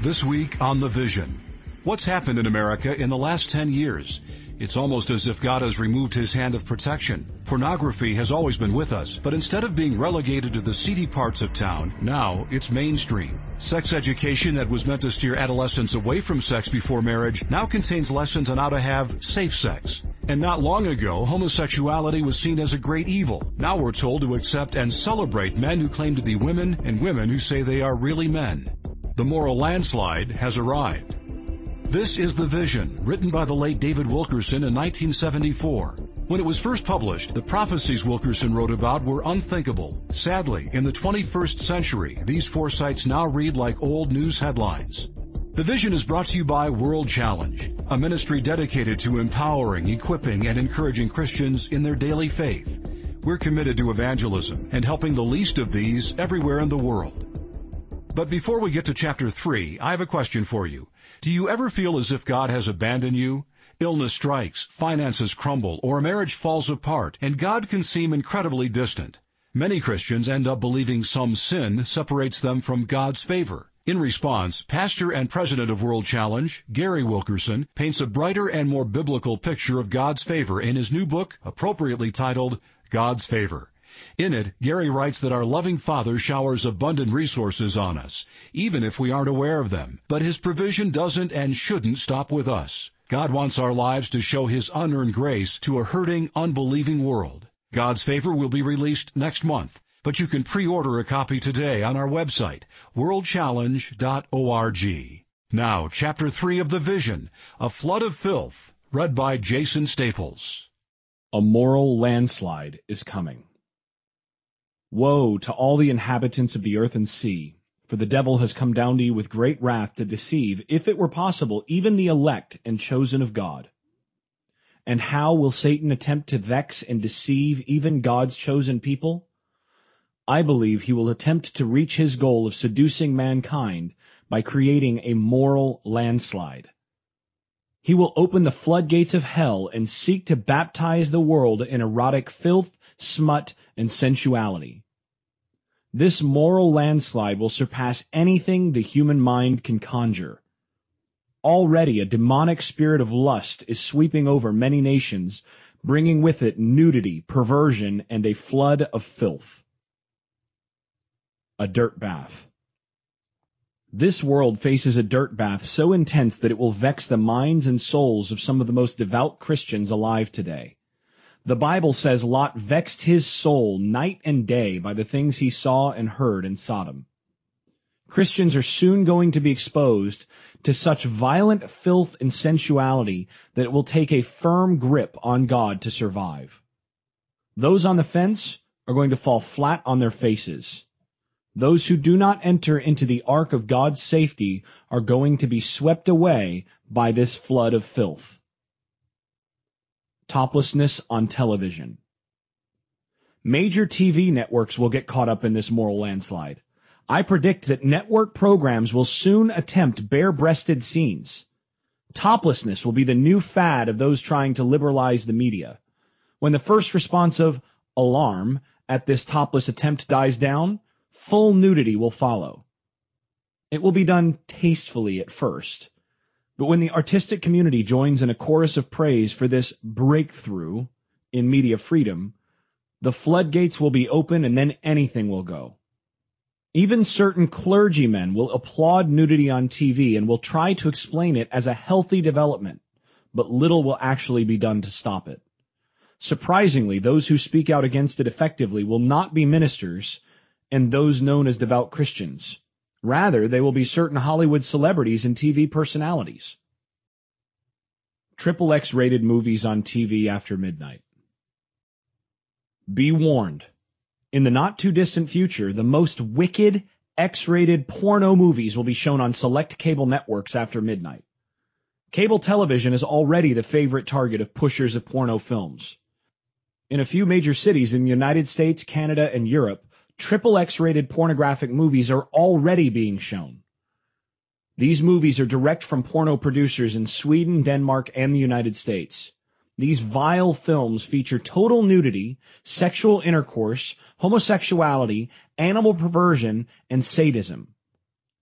This week on The Vision. What's happened in America in the last 10 years? It's almost as if God has removed his hand of protection. Pornography has always been with us, but instead of being relegated to the seedy parts of town, now it's mainstream. Sex education that was meant to steer adolescents away from sex before marriage now contains lessons on how to have safe sex. And not long ago, homosexuality was seen as a great evil. Now we're told to accept and celebrate men who claim to be women and women who say they are really men. The moral landslide has arrived. This is The Vision, written by the late David Wilkerson in 1974. When it was first published, the prophecies Wilkerson wrote about were unthinkable. Sadly, in the 21st century, these foresights now read like old news headlines. The Vision is brought to you by World Challenge, a ministry dedicated to empowering, equipping, and encouraging Christians in their daily faith. We're committed to evangelism and helping the least of these everywhere in the world. But before we get to chapter 3, I have a question for you. Do you ever feel as if God has abandoned you? Illness strikes, finances crumble, or a marriage falls apart, and God can seem incredibly distant. Many Christians end up believing some sin separates them from God's favor. In response, pastor and president of World Challenge, Gary Wilkerson, paints a brighter and more biblical picture of God's favor in his new book, appropriately titled God's Favor. In it, Gary writes that our loving Father showers abundant resources on us, even if we aren't aware of them. But his provision doesn't and shouldn't stop with us. God wants our lives to show his unearned grace to a hurting, unbelieving world. God's Favor will be released next month, but you can pre-order a copy today on our website, worldchallenge.org. Now, Chapter 3 of The Vision, A Flood of Filth, read by Jason Staples. A moral landslide is coming. Woe to all the inhabitants of the earth and sea, for the devil has come down to you with great wrath to deceive, if it were possible, even the elect and chosen of God. And how will Satan attempt to vex and deceive even God's chosen people? I believe he will attempt to reach his goal of seducing mankind by creating a moral landslide. He will open the floodgates of hell and seek to baptize the world in erotic filth, smut, and sensuality. This moral landslide will surpass anything the human mind can conjure. Already a demonic spirit of lust is sweeping over many nations, bringing with it nudity, perversion, and a flood of filth. A dirt bath. This world faces a dirt bath so intense that it will vex the minds and souls of some of the most devout Christians alive today. The Bible says Lot vexed his soul night and day by the things he saw and heard in Sodom. Christians are soon going to be exposed to such violent filth and sensuality that it will take a firm grip on God to survive. Those on the fence are going to fall flat on their faces. Those who do not enter into the ark of God's safety are going to be swept away by this flood of filth. Toplessness on television. Major TV networks will get caught up in this moral landslide. I predict that network programs will soon attempt bare-breasted scenes. Toplessness will be the new fad of those trying to liberalize the media. When the first response of alarm at this topless attempt dies down, full nudity will follow. It will be done tastefully at first. But when the artistic community joins in a chorus of praise for this breakthrough in media freedom, the floodgates will be open and then anything will go. Even certain clergymen will applaud nudity on TV and will try to explain it as a healthy development, but little will actually be done to stop it. Surprisingly, those who speak out against it effectively will not be ministers and those known as devout Christians. Rather, they will be certain Hollywood celebrities and TV personalities. XXX-rated movies on TV after midnight. Be warned. In the not-too-distant future, the most wicked, X-rated porno movies will be shown on select cable networks after midnight. Cable television is already the favorite target of pushers of porno films. In a few major cities in the United States, Canada, and Europe, XXX-rated pornographic movies are already being shown. These movies are direct from porno producers in Sweden, Denmark, and the United States. These vile films feature total nudity, sexual intercourse, homosexuality, animal perversion, and sadism.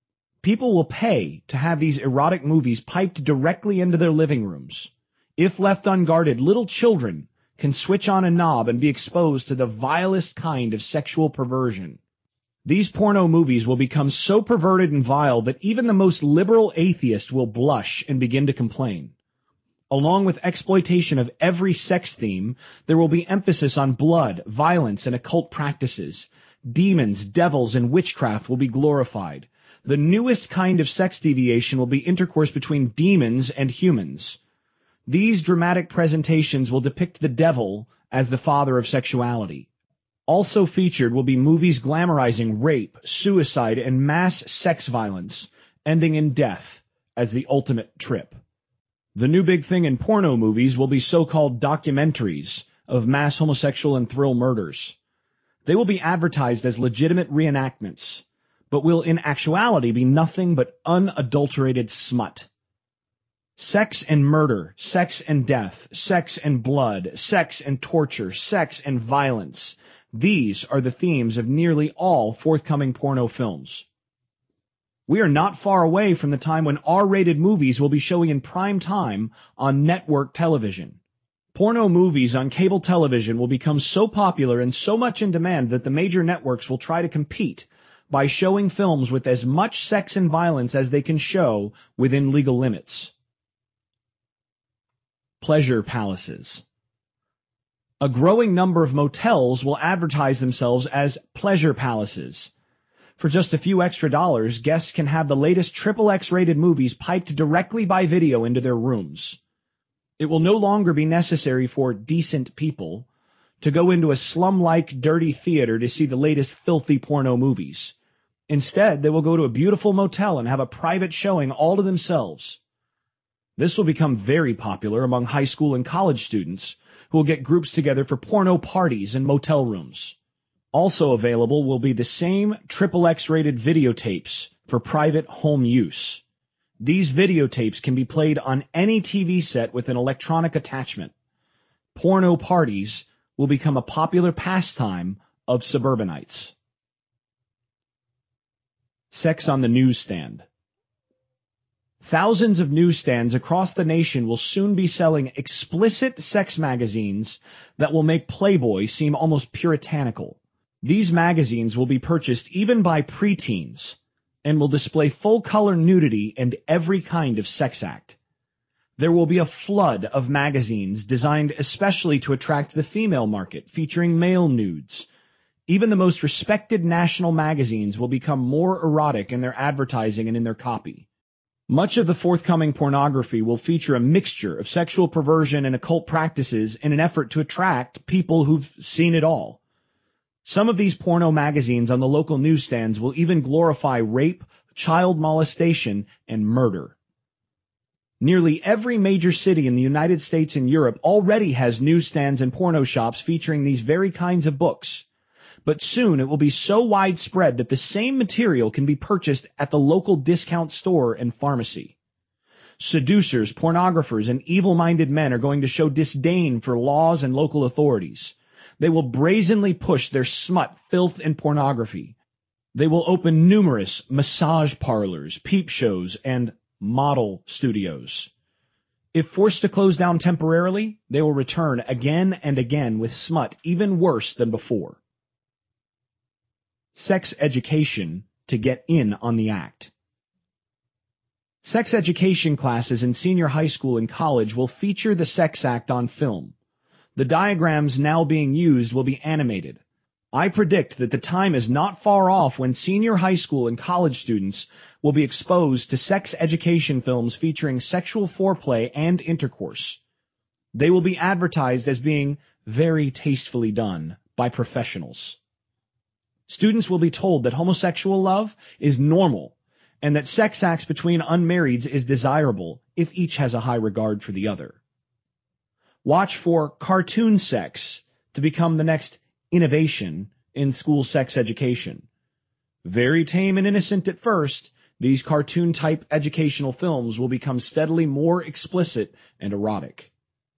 People will pay to have these erotic movies piped directly into their living rooms. If left unguarded, little children can switch on a knob and be exposed to the vilest kind of sexual perversion. These porno movies will become so perverted and vile that even the most liberal atheist will blush and begin to complain. Along with exploitation of every sex theme, there will be emphasis on blood, violence, and occult practices. Demons, devils, and witchcraft will be glorified. The newest kind of sex deviation will be intercourse between demons and humans. These dramatic presentations will depict the devil as the father of sexuality. Also featured will be movies glamorizing rape, suicide, and mass sex violence, ending in death as the ultimate trip. The new big thing in porno movies will be so-called documentaries of mass homosexual and thrill murders. They will be advertised as legitimate reenactments, but will in actuality be nothing but unadulterated smut. Sex and murder, sex and death, sex and blood, sex and torture, sex and violence. These are the themes of nearly all forthcoming porno films. We are not far away from the time when R-rated movies will be showing in prime time on network television. Porno movies on cable television will become so popular and so much in demand that the major networks will try to compete by showing films with as much sex and violence as they can show within legal limits. Pleasure palaces. A growing number of motels will advertise themselves as pleasure palaces. For just a few extra dollars, guests can have the latest XXX rated movies piped directly by video into their rooms. It will no longer be necessary for decent people to go into a slum-like dirty theater to see the latest filthy porno movies. Instead, they will go to a beautiful motel and have a private showing all to themselves. This will become very popular among high school and college students who will get groups together for porno parties in motel rooms. Also available will be the same XXX rated videotapes for private home use. These videotapes can be played on any TV set with an electronic attachment. Porno parties will become a popular pastime of suburbanites. Sex on the newsstand. Thousands of newsstands across the nation will soon be selling explicit sex magazines that will make Playboy seem almost puritanical. These magazines will be purchased even by preteens and will display full-color nudity and every kind of sex act. There will be a flood of magazines designed especially to attract the female market, featuring male nudes. Even the most respected national magazines will become more erotic in their advertising and in their copy. Much of the forthcoming pornography will feature a mixture of sexual perversion and occult practices in an effort to attract people who've seen it all. Some of these porno magazines on the local newsstands will even glorify rape, child molestation, and murder. Nearly every major city in the United States and Europe already has newsstands and porno shops featuring these very kinds of books. But soon it will be so widespread that the same material can be purchased at the local discount store and pharmacy. Seducers, pornographers, and evil-minded men are going to show disdain for laws and local authorities. They will brazenly push their smut, filth, and pornography. They will open numerous massage parlors, peep shows, and model studios. If forced to close down temporarily, they will return again and again with smut even worse than before. Sex education to get in on the act. Sex education classes in senior high school and college will feature the sex act on film. The diagrams now being used will be animated. I predict that the time is not far off when senior high school and college students will be exposed to sex education films featuring sexual foreplay and intercourse. They will be advertised as being very tastefully done by professionals. Students will be told that homosexual love is normal and that sex acts between unmarrieds is desirable if each has a high regard for the other. Watch for cartoon sex to become the next innovation in school sex education. Very tame and innocent at first, these cartoon-type educational films will become steadily more explicit and erotic.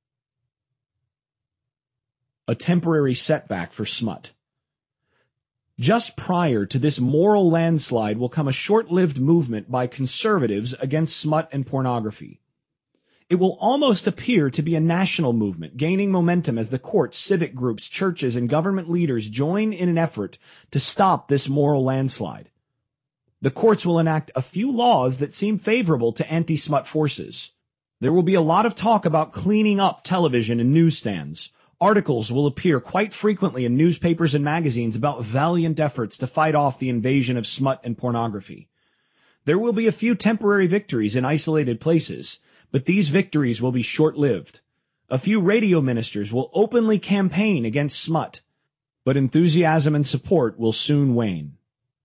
A temporary setback for smut. Just prior to this moral landslide will come a short-lived movement by conservatives against smut and pornography. It will almost appear to be a national movement, gaining momentum as the courts, civic groups, churches, and government leaders join in an effort to stop this moral landslide. The courts will enact a few laws that seem favorable to anti-smut forces. There will be a lot of talk about cleaning up television and newsstands. Articles will appear quite frequently in newspapers and magazines about valiant efforts to fight off the invasion of smut and pornography. There will be a few temporary victories in isolated places, but these victories will be short-lived. A few radio ministers will openly campaign against smut, but enthusiasm and support will soon wane.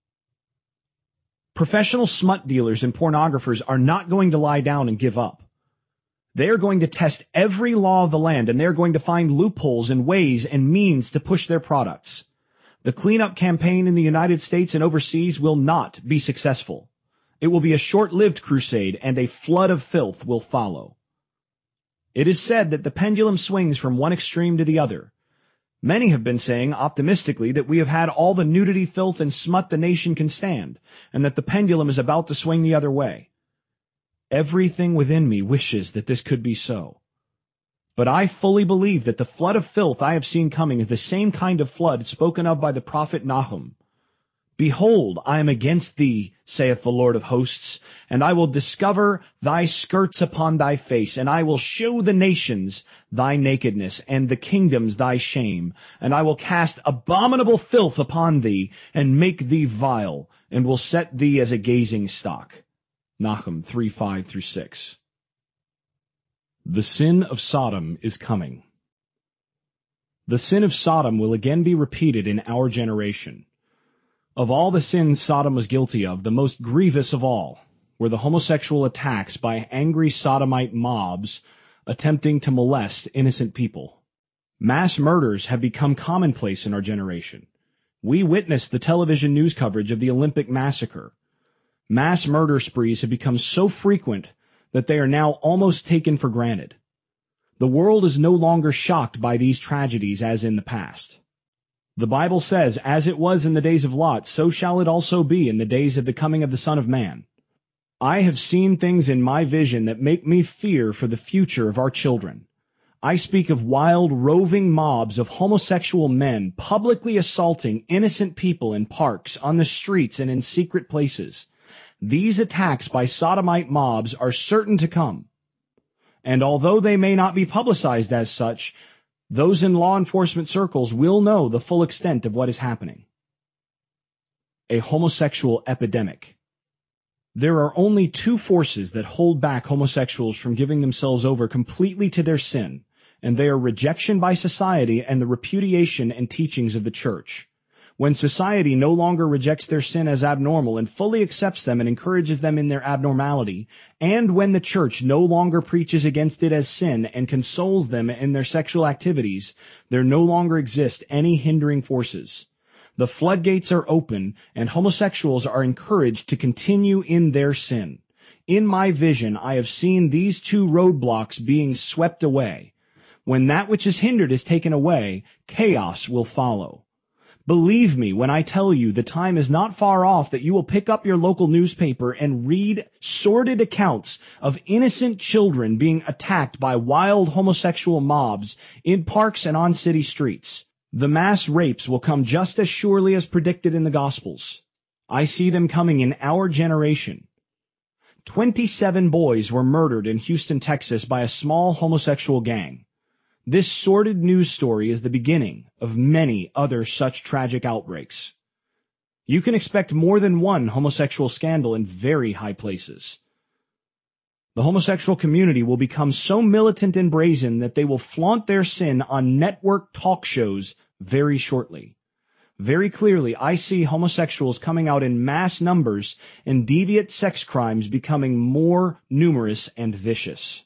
Professional smut dealers and pornographers are not going to lie down and give up. They are going to test every law of the land, and they are going to find loopholes and ways and means to push their products. The cleanup campaign in the United States and overseas will not be successful. It will be a short-lived crusade, and a flood of filth will follow. It is said that the pendulum swings from one extreme to the other. Many have been saying optimistically that we have had all the nudity, filth, and smut the nation can stand, and that the pendulum is about to swing the other way. Everything within me wishes that this could be so. But I fully believe that the flood of filth I have seen coming is the same kind of flood spoken of by the prophet Nahum. Behold, I am against thee, saith the Lord of hosts, and I will discover thy skirts upon thy face, and I will show the nations thy nakedness, and the kingdoms thy shame, and I will cast abominable filth upon thee, and make thee vile, and will set thee as a gazing stock. Nahum 3:5-6. The sin of Sodom is coming. The sin of Sodom will again be repeated in our generation. Of all the sins Sodom was guilty of, the most grievous of all were the homosexual attacks by angry sodomite mobs attempting to molest innocent people. Mass murders have become commonplace in our generation. We witnessed the television news coverage of the Olympic massacre. Mass murder sprees have become so frequent that they are now almost taken for granted. The world is no longer shocked by these tragedies as in the past. The Bible says, as it was in the days of Lot, so shall it also be in the days of the coming of the Son of Man. I have seen things in my vision that make me fear for the future of our children. I speak of wild, roving mobs of homosexual men publicly assaulting innocent people in parks, on the streets, and in secret places. These attacks by sodomite mobs are certain to come. And although they may not be publicized as such, those in law enforcement circles will know the full extent of what is happening. A homosexual epidemic. There are only two forces that hold back homosexuals from giving themselves over completely to their sin, and they are rejection by society and the repudiation and teachings of the church. When society no longer rejects their sin as abnormal and fully accepts them and encourages them in their abnormality, and when the church no longer preaches against it as sin and consoles them in their sexual activities, there no longer exist any hindering forces. The floodgates are open, and homosexuals are encouraged to continue in their sin. In my vision, I have seen these two roadblocks being swept away. When that which is hindered is taken away, chaos will follow. Believe me when I tell you the time is not far off that you will pick up your local newspaper and read sordid accounts of innocent children being attacked by wild homosexual mobs in parks and on city streets. The mass rapes will come just as surely as predicted in the Gospels. I see them coming in our generation. 27 boys were murdered in Houston, Texas by a small homosexual gang. This sordid news story is the beginning of many other such tragic outbreaks. You can expect more than one homosexual scandal in very high places. The homosexual community will become so militant and brazen that they will flaunt their sin on network talk shows very shortly. Very clearly, I see homosexuals coming out in mass numbers and deviant sex crimes becoming more numerous and vicious.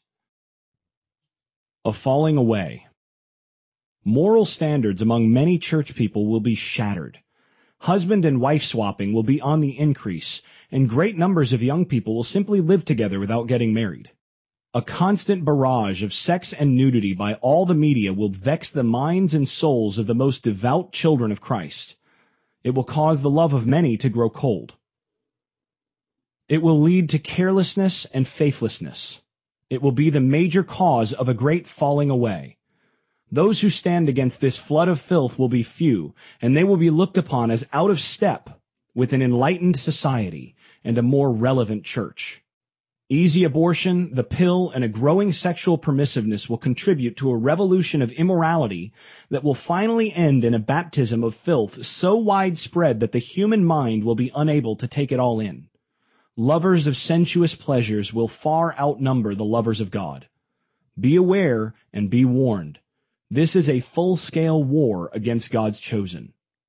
A falling away. Moral standards among many church people will be shattered. Husband and wife swapping will be on the increase, and great numbers of young people will simply live together without getting married. A constant barrage of sex and nudity by all the media will vex the minds and souls of the most devout children of Christ. It will cause the love of many to grow cold. It will lead to carelessness and faithlessness. It will be the major cause of a great falling away. Those who stand against this flood of filth will be few, and they will be looked upon as out of step with an enlightened society and a more relevant church. Easy abortion, the pill, and a growing sexual permissiveness will contribute to a revolution of immorality that will finally end in a baptism of filth so widespread that the human mind will be unable to take it all in. Lovers of sensuous pleasures will far outnumber the lovers of God. Be aware and be warned. This is a full-scale war against God's chosen.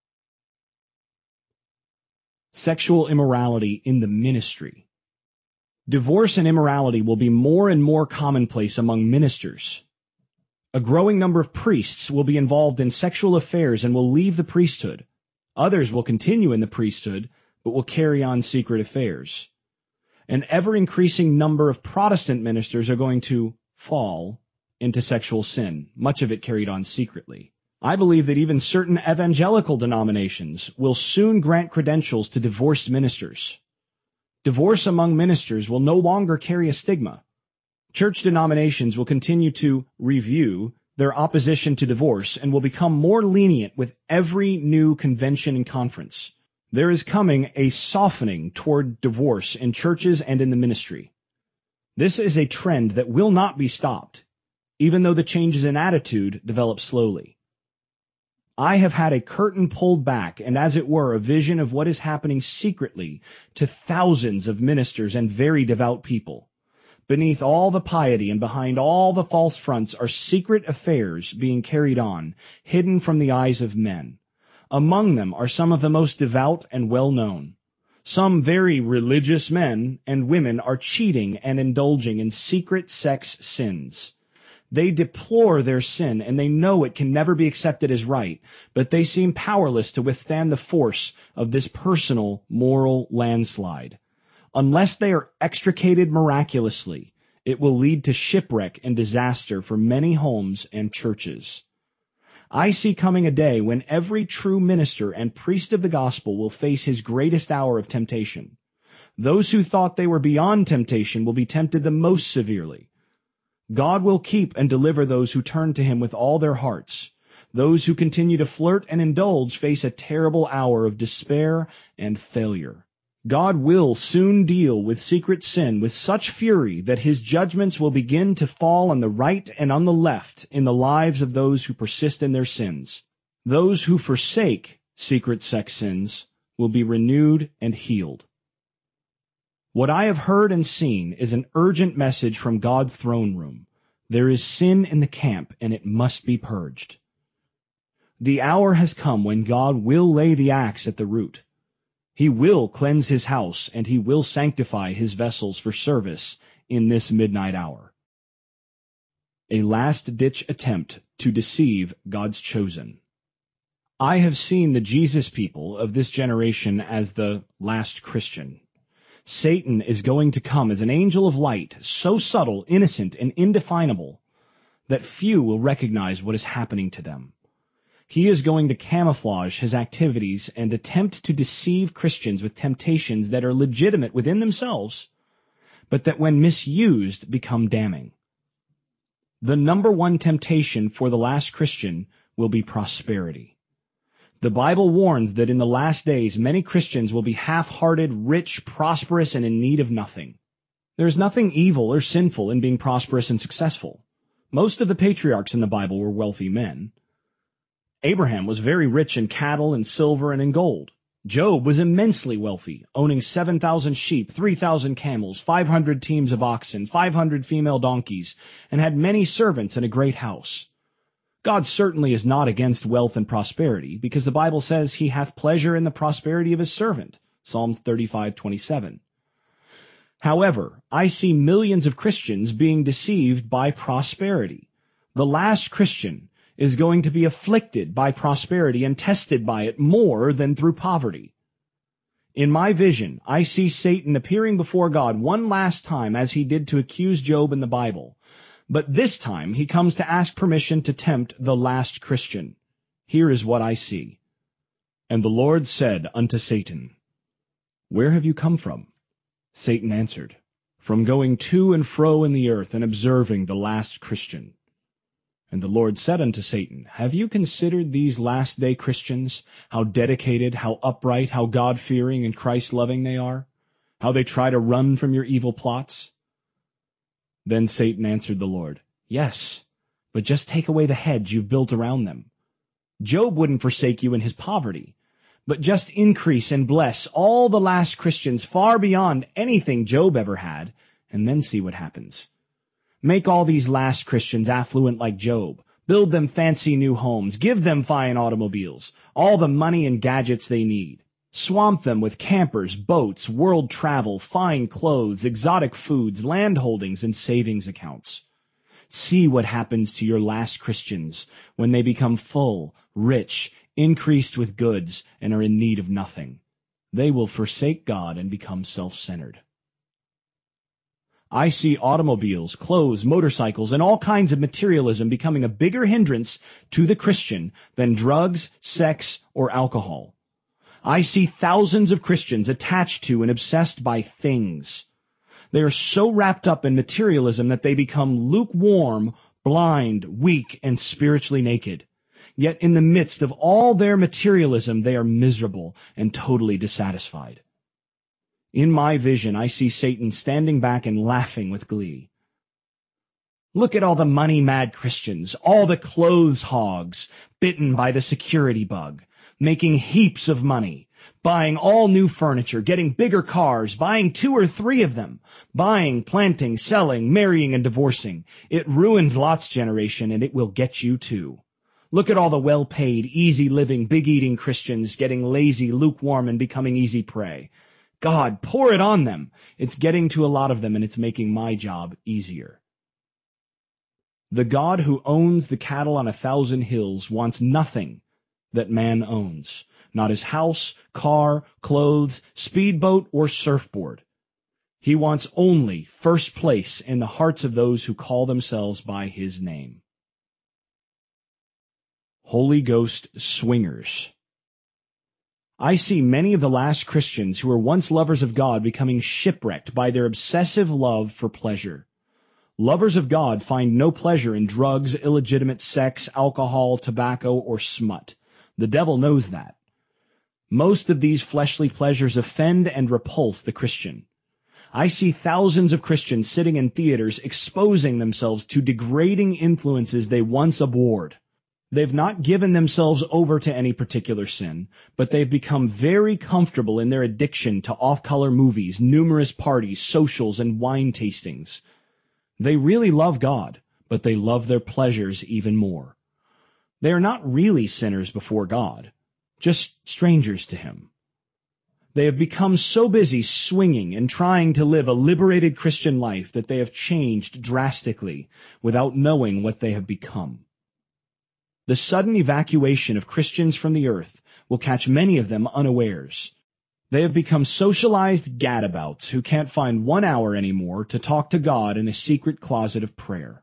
Sexual immorality in the ministry. Divorce and immorality will be more and more commonplace among ministers. A growing number of priests will be involved in sexual affairs and will leave the priesthood. Others will continue in the priesthood, but will carry on secret affairs. An ever-increasing number of Protestant ministers are going to fall into sexual sin, much of it carried on secretly. I believe that even certain evangelical denominations will soon grant credentials to divorced ministers. Divorce among ministers will no longer carry a stigma. Church denominations will continue to review their opposition to divorce and will become more lenient with every new convention and conference. There is coming a softening toward divorce in churches and in the ministry. This is a trend that will not be stopped, even though the changes in attitude develop slowly. I have had a curtain pulled back and, as it were, a vision of what is happening secretly to thousands of ministers and very devout people. Beneath all the piety and behind all the false fronts are secret affairs being carried on, hidden from the eyes of men. Among them are some of the most devout and well-known. Some very religious men and women are cheating and indulging in secret sex sins. They deplore their sin, and they know it can never be accepted as right, but they seem powerless to withstand the force of this personal moral landslide. Unless they are extricated miraculously, it will lead to shipwreck and disaster for many homes and churches. I see coming a day when every true minister and priest of the gospel will face his greatest hour of temptation. Those who thought they were beyond temptation will be tempted the most severely. God will keep and deliver those who turn to him with all their hearts. Those who continue to flirt and indulge face a terrible hour of despair and failure. God will soon deal with secret sin with such fury that his judgments will begin to fall on the right and on the left in the lives of those who persist in their sins. Those who forsake secret sex sins will be renewed and healed. What I have heard and seen is an urgent message from God's throne room. There is sin in the camp, and it must be purged. The hour has come when God will lay the axe at the root. He will cleanse his house, and he will sanctify his vessels for service in this midnight hour. A last-ditch attempt to deceive God's chosen. I have seen the Jesus people of this generation as the last Christian. Satan is going to come as an angel of light, so subtle, innocent, and indefinable that few will recognize what is happening to them. He is going to camouflage his activities and attempt to deceive Christians with temptations that are legitimate within themselves, but that when misused become damning. The number one temptation for the last Christian will be prosperity. The Bible warns that in the last days many Christians will be half-hearted, rich, prosperous, and in need of nothing. There is nothing evil or sinful in being prosperous and successful. Most of the patriarchs in the Bible were wealthy men. Abraham was very rich in cattle and silver and in gold. Job was immensely wealthy, owning 7,000 sheep, 3,000 camels, 500 teams of oxen, 500 female donkeys, and had many servants and a great house. God certainly is not against wealth and prosperity, because the Bible says he hath pleasure in the prosperity of his servant, Psalms 35:27. However, I see millions of Christians being deceived by prosperity. The last Christian is going to be afflicted by prosperity and tested by it more than through poverty. In my vision, I see Satan appearing before God one last time as he did to accuse Job in the Bible. But this time he comes to ask permission to tempt the last Christian. Here is what I see. And the Lord said unto Satan, Where have you come from? Satan answered, From going to and fro in the earth and observing the last Christian. And the Lord said unto Satan, Have you considered these last-day Christians, how dedicated, how upright, how God-fearing and Christ-loving they are? How they try to run from your evil plots? Then Satan answered the Lord, Yes, but just take away the hedge you've built around them. Job wouldn't forsake you in his poverty, but just increase and bless all the last Christians far beyond anything Job ever had, and then see what happens. Make all these last Christians affluent like Job. Build them fancy new homes. Give them fine automobiles, all the money and gadgets they need. Swamp them with campers, boats, world travel, fine clothes, exotic foods, land holdings, and savings accounts. See what happens to your last Christians when they become full, rich, increased with goods, and are in need of nothing. They will forsake God and become self-centered. I see automobiles, clothes, motorcycles, and all kinds of materialism becoming a bigger hindrance to the Christian than drugs, sex, or alcohol. I see thousands of Christians attached to and obsessed by things. They are so wrapped up in materialism that they become lukewarm, blind, weak, and spiritually naked. Yet in the midst of all their materialism, they are miserable and totally dissatisfied. In my vision, I see Satan standing back and laughing with glee. Look at all the money-mad Christians, all the clothes hogs bitten by the security bug, making heaps of money, buying all new furniture, getting bigger cars, buying 2 or 3 of them, buying, planting, selling, marrying, and divorcing. It ruined Lot's generation, and it will get you too. Look at all the well-paid, easy-living, big-eating Christians getting lazy, lukewarm, and becoming easy prey. God, pour it on them. It's getting to a lot of them, and it's making my job easier. The God who owns the cattle on 1,000 hills wants nothing that man owns, not his house, car, clothes, speedboat, or surfboard. He wants only first place in the hearts of those who call themselves by his name. Holy Ghost swingers. I see many of the last Christians who were once lovers of God becoming shipwrecked by their obsessive love for pleasure. Lovers of God find no pleasure in drugs, illegitimate sex, alcohol, tobacco, or smut. The devil knows that. Most of these fleshly pleasures offend and repulse the Christian. I see thousands of Christians sitting in theaters exposing themselves to degrading influences they once abhorred. They've not given themselves over to any particular sin, but they've become very comfortable in their addiction to off-color movies, numerous parties, socials, and wine tastings. They really love God, but they love their pleasures even more. They are not really sinners before God, just strangers to Him. They have become so busy swinging and trying to live a liberated Christian life that they have changed drastically without knowing what they have become. The sudden evacuation of Christians from the earth will catch many of them unawares. They have become socialized gadabouts who can't find 1 hour anymore to talk to God in a secret closet of prayer.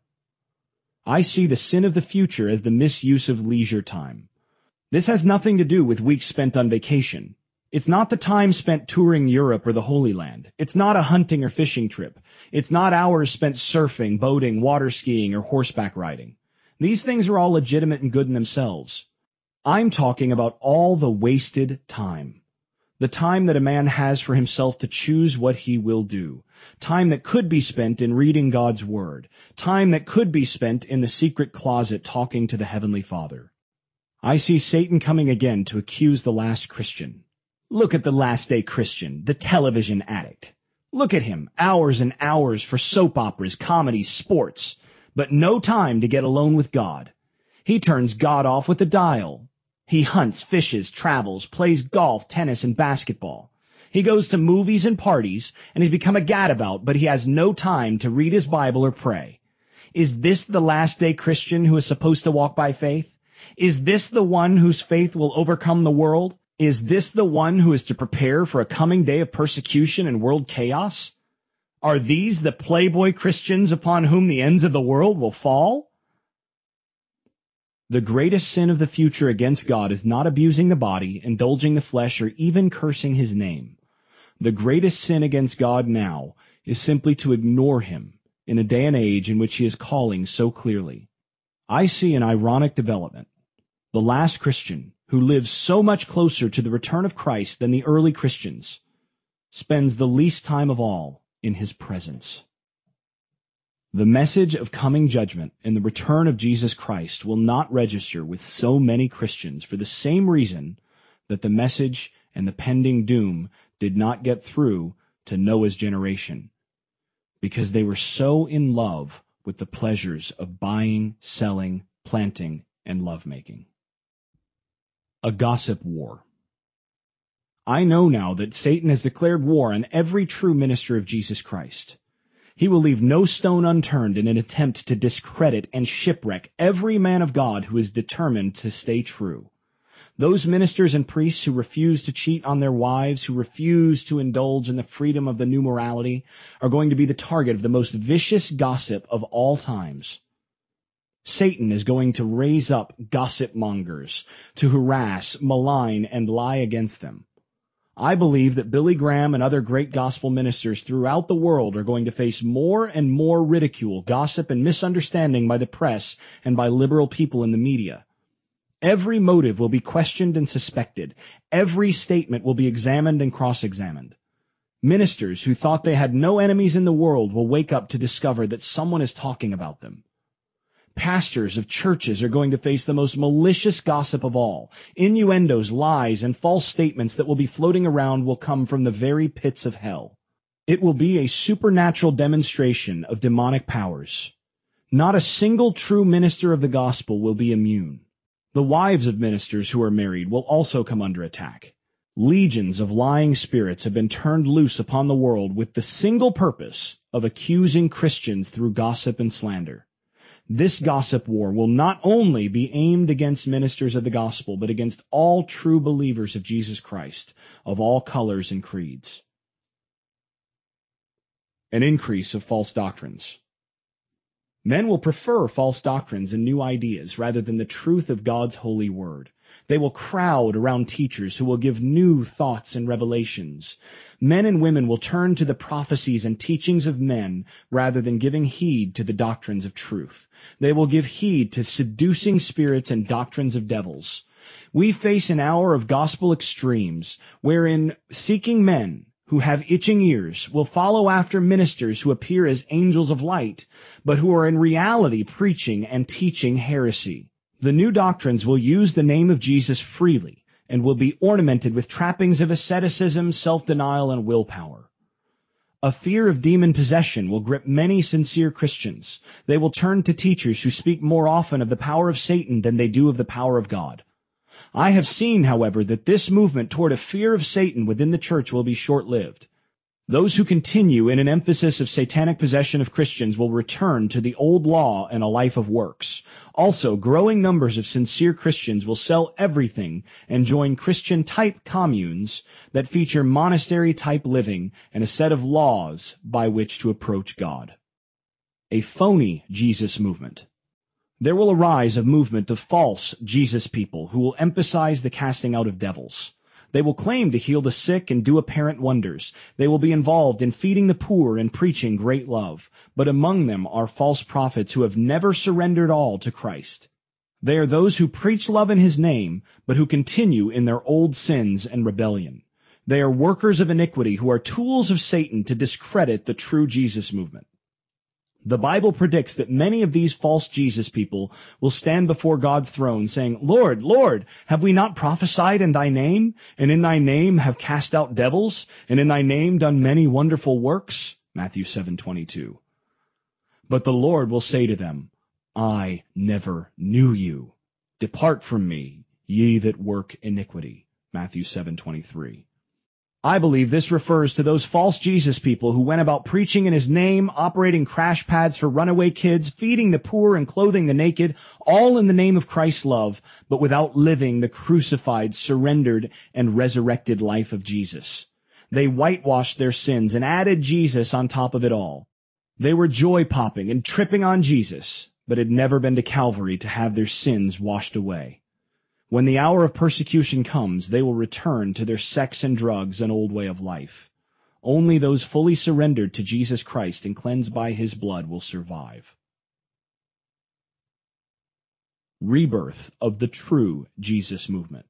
I see the sin of the future as the misuse of leisure time. This has nothing to do with weeks spent on vacation. It's not the time spent touring Europe or the Holy Land. It's not a hunting or fishing trip. It's not hours spent surfing, boating, water skiing, or horseback riding. These things are all legitimate and good in themselves. I'm talking about all the wasted time. The time that a man has for himself to choose what he will do. Time that could be spent in reading God's Word. Time that could be spent in the secret closet talking to the Heavenly Father. I see Satan coming again to accuse the last Christian. Look at the last-day Christian, the television addict. Look at him, hours and hours for soap operas, comedies, sports, but no time to get alone with God. He turns God off with a dial. He hunts, fishes, travels, plays golf, tennis, and basketball. He goes to movies and parties, and he's become a gadabout, but he has no time to read his Bible or pray. Is this the last-day Christian who is supposed to walk by faith? Is this the one whose faith will overcome the world? Is this the one who is to prepare for a coming day of persecution and world chaos? Are these the playboy Christians upon whom the ends of the world will fall? The greatest sin of the future against God is not abusing the body, indulging the flesh, or even cursing his name. The greatest sin against God now is simply to ignore him in a day and age in which he is calling so clearly. I see an ironic development. The last Christian, who lives so much closer to the return of Christ than the early Christians, spends the least time of all in his presence. The message of coming judgment and the return of Jesus Christ will not register with so many Christians for the same reason that the message and the pending doom did not get through to Noah's generation, because they were so in love with the pleasures of buying, selling, planting, and lovemaking. A gossip war. I know now that Satan has declared war on every true minister of Jesus Christ. He will leave no stone unturned in an attempt to discredit and shipwreck every man of God who is determined to stay true. Those ministers and priests who refuse to cheat on their wives, who refuse to indulge in the freedom of the new morality, are going to be the target of the most vicious gossip of all times. Satan is going to raise up gossip mongers to harass, malign, and lie against them. I believe that Billy Graham and other great gospel ministers throughout the world are going to face more and more ridicule, gossip, and misunderstanding by the press and by liberal people in the media. Every motive will be questioned and suspected. Every statement will be examined and cross-examined. Ministers who thought they had no enemies in the world will wake up to discover that someone is talking about them. Pastors of churches are going to face the most malicious gossip of all. Innuendos, lies, and false statements that will be floating around will come from the very pits of hell. It will be a supernatural demonstration of demonic powers. Not a single true minister of the gospel will be immune. The wives of ministers who are married will also come under attack. Legions of lying spirits have been turned loose upon the world with the single purpose of accusing Christians through gossip and slander. This gossip war will not only be aimed against ministers of the gospel, but against all true believers of Jesus Christ, of all colors and creeds. An increase of false doctrines. Men will prefer false doctrines and new ideas rather than the truth of God's holy word. They will crowd around teachers who will give new thoughts and revelations. Men and women will turn to the prophecies and teachings of men rather than giving heed to the doctrines of truth. They will give heed to seducing spirits and doctrines of devils. We face an hour of gospel extremes wherein seeking men who have itching ears will follow after ministers who appear as angels of light, but who are in reality preaching and teaching heresy. The new doctrines will use the name of Jesus freely and will be ornamented with trappings of asceticism, self-denial, and willpower. A fear of demon possession will grip many sincere Christians. They will turn to teachers who speak more often of the power of Satan than they do of the power of God. I have seen, however, that this movement toward a fear of Satan within the church will be short-lived. Those who continue in an emphasis of satanic possession of Christians will return to the old law and a life of works. Also, growing numbers of sincere Christians will sell everything and join Christian-type communes that feature monastery-type living and a set of laws by which to approach God. A phony Jesus movement. There will arise a movement of false Jesus people who will emphasize the casting out of devils. They will claim to heal the sick and do apparent wonders. They will be involved in feeding the poor and preaching great love. But among them are false prophets who have never surrendered all to Christ. They are those who preach love in his name, but who continue in their old sins and rebellion. They are workers of iniquity who are tools of Satan to discredit the true Jesus movement. The Bible predicts that many of these false Jesus people will stand before God's throne saying, Lord, Lord, have we not prophesied in thy name, and in thy name have cast out devils, and in thy name done many wonderful works? Matthew 7:22. But the Lord will say to them, I never knew you. Depart from me, ye that work iniquity. Matthew 7:23. I believe this refers to those false Jesus people who went about preaching in his name, operating crash pads for runaway kids, feeding the poor and clothing the naked, all in the name of Christ's love, but without living the crucified, surrendered, and resurrected life of Jesus. They whitewashed their sins and added Jesus on top of it all. They were joy-popping and tripping on Jesus, but had never been to Calvary to have their sins washed away. When the hour of persecution comes, they will return to their sex and drugs and old way of life. Only those fully surrendered to Jesus Christ and cleansed by his blood will survive. Rebirth of the true Jesus movement.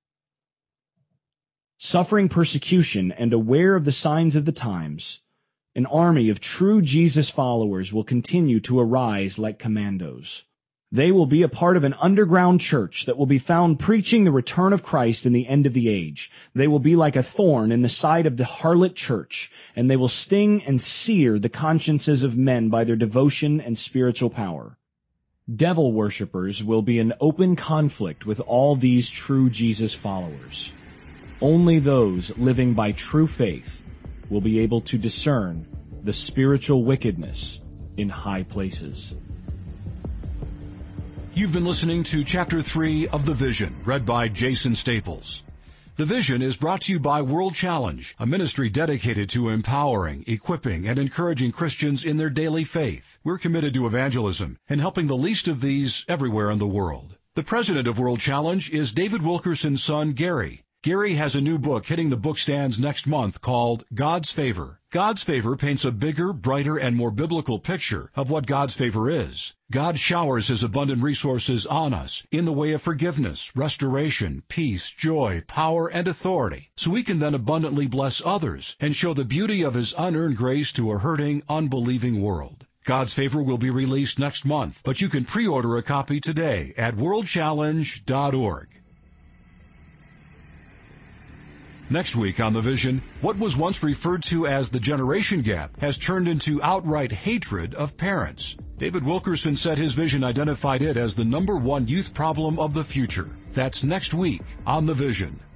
Suffering persecution and aware of the signs of the times, an army of true Jesus followers will continue to arise like commandos. They will be a part of an underground church that will be found preaching the return of Christ in the end of the age. They will be like a thorn in the side of the harlot church, and they will sting and sear the consciences of men by their devotion and spiritual power. Devil worshippers will be in open conflict with all these true Jesus followers. Only those living by true faith will be able to discern the spiritual wickedness in high places. You've been listening to Chapter 3 of The Vision, read by Jason Staples. The Vision is brought to you by World Challenge, a ministry dedicated to empowering, equipping, and encouraging Christians in their daily faith. We're committed to evangelism and helping the least of these everywhere in the world. The president of World Challenge is David Wilkerson's son, Gary. Gary has a new book hitting the bookstands next month called God's Favor. God's Favor paints a bigger, brighter, and more biblical picture of what God's favor is. God showers his abundant resources on us in the way of forgiveness, restoration, peace, joy, power, and authority, so we can then abundantly bless others and show the beauty of his unearned grace to a hurting, unbelieving world. God's Favor will be released next month, but you can pre-order a copy today at worldchallenge.org. Next week on The Vision, what was once referred to as the generation gap has turned into outright hatred of parents. David Wilkerson said his vision identified it as the #1 youth problem of the future. That's next week on The Vision.